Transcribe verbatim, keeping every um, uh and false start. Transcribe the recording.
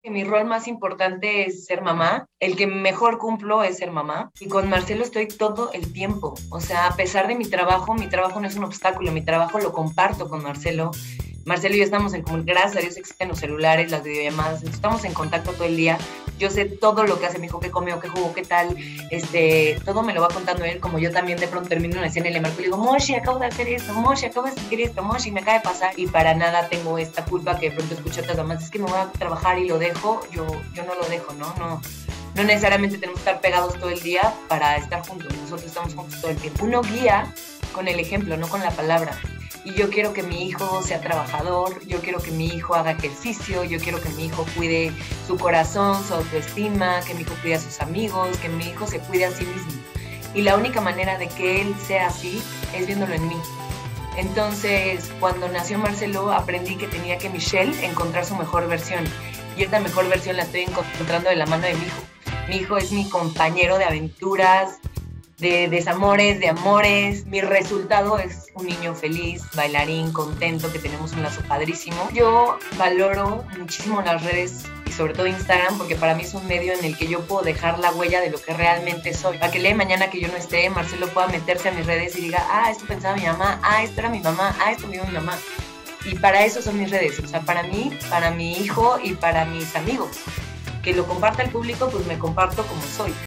Mi rol más importante es ser mamá, el que mejor cumplo es ser mamá y con Marcelo estoy todo el tiempo, o sea, a pesar de mi trabajo, mi trabajo no es un obstáculo, mi trabajo lo comparto con Marcelo. Marcelo y yo estamos en comunicación, gracias a Dios existen los celulares, las videollamadas, estamos en contacto todo el día. Yo sé todo lo que hace mi hijo, qué comió, qué jugó, qué tal, este, todo me lo va contando él, como yo también de pronto termino una escena y le marco y le digo, Moshi, acabo de hacer esto, Moshi, acabo de sentir esto, Moshi, me acaba de pasar, y para nada tengo esta culpa que de pronto escucho a otras mamás, es que me voy a trabajar y lo dejo, yo, yo no lo dejo, ¿no? No, no necesariamente tenemos que estar pegados todo el día para estar juntos, nosotros estamos juntos todo el tiempo. Uno guía con el ejemplo, no con la palabra. Y yo quiero que mi hijo sea trabajador, yo quiero que mi hijo haga ejercicio, yo quiero que mi hijo cuide su corazón, su autoestima, que mi hijo cuide a sus amigos, que mi hijo se cuide a sí mismo. Y la única manera de que él sea así es viéndolo en mí. Entonces, cuando nació Marcelo, aprendí que tenía que Michelle encontrar su mejor versión. Y esta mejor versión la estoy encontrando de la mano de mi hijo. Mi hijo es mi compañero de aventuras, de desamores, de amores. Mi resultado es un niño feliz, bailarín, contento, que tenemos un lazo padrísimo. Yo valoro muchísimo las redes y sobre todo Instagram, porque para mí es un medio en el que yo puedo dejar la huella de lo que realmente soy. Para que el día de mañana que yo no esté, Marcelo pueda meterse a mis redes y diga, ah, esto pensaba mi mamá, ah, esto era mi mamá, ah, esto vio mi mamá. Y para eso son mis redes, o sea, para mí, para mi hijo y para mis amigos. Que lo comparta el público, pues me comparto como soy.